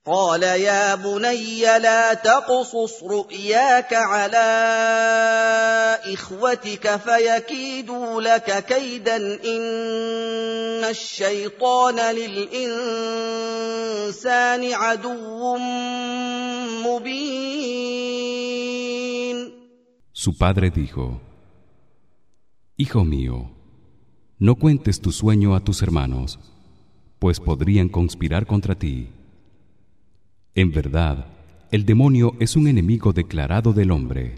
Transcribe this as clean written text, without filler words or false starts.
قال يا بني لا تقصص رؤياك على إخوتك فيكيدوا لك كيدا إن الشيطان للإنسان عدو مبين. Su padre dijo: Hijo mío, no cuentes tu sueño a tus hermanos, pues podrían conspirar contra ti. En verdad, el demonio es un enemigo declarado del hombre.